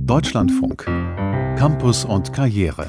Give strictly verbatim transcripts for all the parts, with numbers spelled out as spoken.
Deutschlandfunk. Campus und Karriere.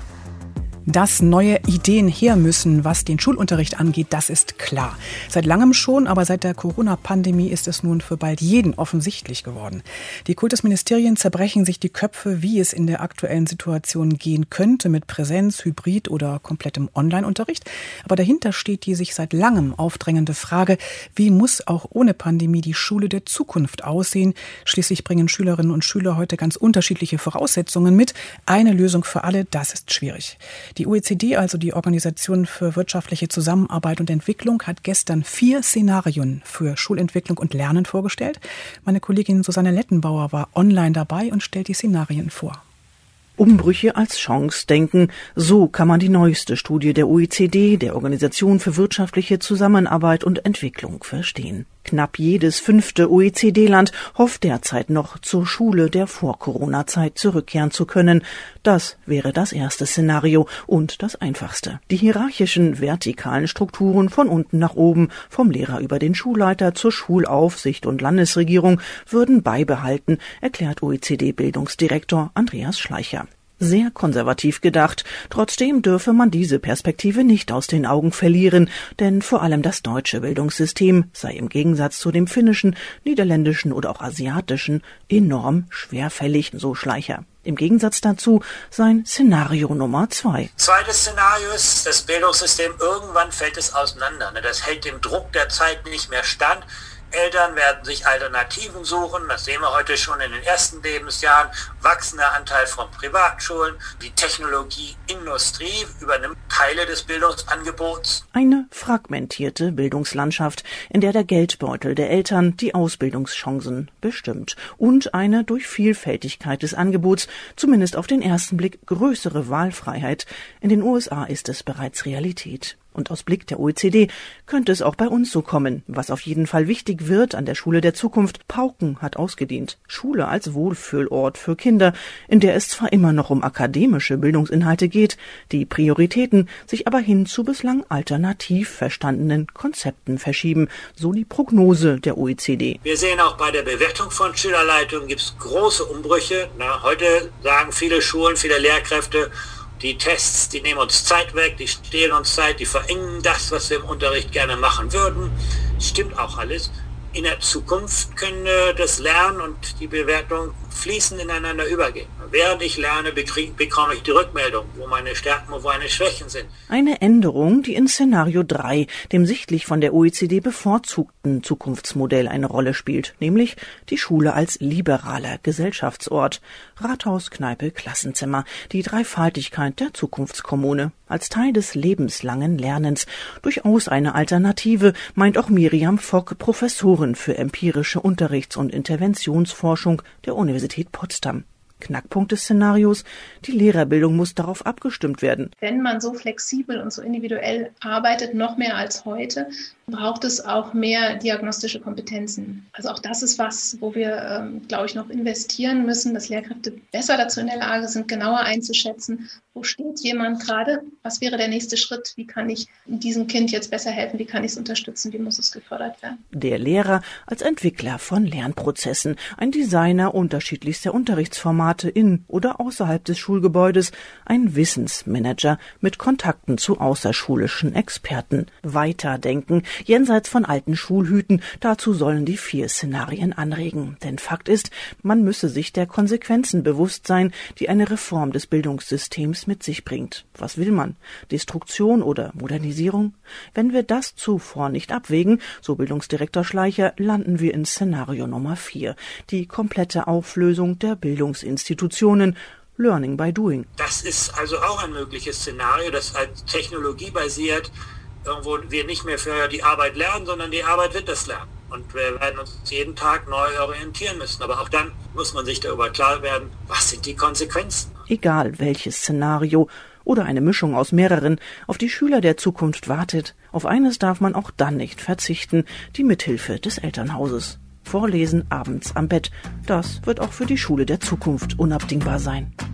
Dass neue Ideen her müssen, was den Schulunterricht angeht, das ist klar. Seit langem schon, aber seit der Corona-Pandemie ist es nun für bald jeden offensichtlich geworden. Die Kultusministerien zerbrechen sich die Köpfe, wie es in der aktuellen Situation gehen könnte mit Präsenz, Hybrid oder komplettem Online-Unterricht. Aber dahinter steht die sich seit langem aufdrängende Frage, wie muss auch ohne Pandemie die Schule der Zukunft aussehen? Schließlich bringen Schülerinnen und Schüler heute ganz unterschiedliche Voraussetzungen mit. Eine Lösung für alle, das ist schwierig. Die O E C D, also die Organisation für wirtschaftliche Zusammenarbeit und Entwicklung, hat gestern vier Szenarien für Schulentwicklung und Lernen vorgestellt. Meine Kollegin Susanne Lettenbauer war online dabei und stellt die Szenarien vor. Umbrüche als Chance denken. So kann man die neueste Studie der O E C D, der Organisation für wirtschaftliche Zusammenarbeit und Entwicklung, verstehen. Knapp jedes fünfte O E C D-Land hofft derzeit noch, zur Schule der Vor-Corona-Zeit zurückkehren zu können. Das wäre das erste Szenario und das einfachste. Die hierarchischen, vertikalen Strukturen von unten nach oben, vom Lehrer über den Schulleiter zur Schulaufsicht und Landesregierung, würden beibehalten, erklärt O E C D-Bildungsdirektor Andreas Schleicher. Sehr konservativ gedacht. Trotzdem dürfe man diese Perspektive nicht aus den Augen verlieren, denn vor allem das deutsche Bildungssystem sei im Gegensatz zu dem finnischen, niederländischen oder auch asiatischen enorm schwerfällig, so Schleicher. Im Gegensatz dazu sein Szenario Nummer zwei. Zweites Szenario ist, das Bildungssystem, irgendwann fällt es auseinander. Das hält dem Druck der Zeit nicht mehr stand. Eltern werden sich Alternativen suchen, das sehen wir heute schon in den ersten Lebensjahren, wachsender Anteil von Privatschulen, die Technologieindustrie übernimmt Teile des Bildungsangebots. Eine fragmentierte Bildungslandschaft, in der der Geldbeutel der Eltern die Ausbildungschancen bestimmt und eine durch Vielfältigkeit des Angebots, zumindest auf den ersten Blick, größere Wahlfreiheit. In den U S A ist es bereits Realität. Und aus Blick der O E C D könnte es auch bei uns so kommen. Was auf jeden Fall wichtig wird an der Schule der Zukunft, Pauken hat ausgedient. Schule als Wohlfühlort für Kinder, in der es zwar immer noch um akademische Bildungsinhalte geht, die Prioritäten sich aber hin zu bislang alternativ verstandenen Konzepten verschieben, so die Prognose der O E C D. Wir sehen auch bei der Bewertung von Schülerleitungen gibt es große Umbrüche. Na, heute sagen viele Schulen, viele Lehrkräfte, die Tests, die nehmen uns Zeit weg, die stehlen uns Zeit, die verengen das, was wir im Unterricht gerne machen würden. Stimmt auch alles. In der Zukunft können das Lernen und die Bewertung fließend ineinander übergehen. Während ich lerne, bekrieg, bekomme ich die Rückmeldung, wo meine Stärken und wo meine Schwächen sind. Eine Änderung, die in Szenario drei, dem sichtlich von der O E C D bevorzugten Zukunftsmodell, eine Rolle spielt, nämlich die Schule als liberaler Gesellschaftsort. Rathaus, Kneipe, Klassenzimmer, die Dreifaltigkeit der Zukunftskommune. Als Teil des lebenslangen Lernens. Durchaus eine Alternative, meint auch Miriam Fock, Professorin für empirische Unterrichts- und Interventionsforschung der Universität Potsdam. Knackpunkt des Szenarios, die Lehrerbildung muss darauf abgestimmt werden. Wenn man so flexibel und so individuell arbeitet, noch mehr als heute, braucht es auch mehr diagnostische Kompetenzen. Also auch das ist was, wo wir, ähm, glaube ich, noch investieren müssen, dass Lehrkräfte besser dazu in der Lage sind, genauer einzuschätzen, wo steht jemand gerade, was wäre der nächste Schritt, wie kann ich diesem Kind jetzt besser helfen, wie kann ich es unterstützen, wie muss es gefördert werden. Der Lehrer als Entwickler von Lernprozessen, ein Designer unterschiedlichster Unterrichtsformate in oder außerhalb des Schulgebäudes, ein Wissensmanager mit Kontakten zu außerschulischen Experten. Weiterdenken, jenseits von alten Schulhüten, dazu sollen die vier Szenarien anregen. Denn Fakt ist, man müsse sich der Konsequenzen bewusst sein, die eine Reform des Bildungssystems mit sich bringt. Was will man? Destruktion oder Modernisierung? Wenn wir das zuvor nicht abwägen, so Bildungsdirektor Schleicher, landen wir in Szenario Nummer vier, die komplette Auflösung der Bildungsinstitutionen, Learning by Doing. Das ist also auch ein mögliches Szenario, das als technologiebasiert irgendwo wir nicht mehr für die Arbeit lernen, sondern die Arbeit wird das Lernen. Und wir werden uns jeden Tag neu orientieren müssen. Aber auch dann muss man sich darüber klar werden, was sind die Konsequenzen. Egal welches Szenario oder eine Mischung aus mehreren auf die Schüler der Zukunft wartet, auf eines darf man auch dann nicht verzichten, die Mithilfe des Elternhauses. Vorlesen abends am Bett, das wird auch für die Schule der Zukunft unabdingbar sein.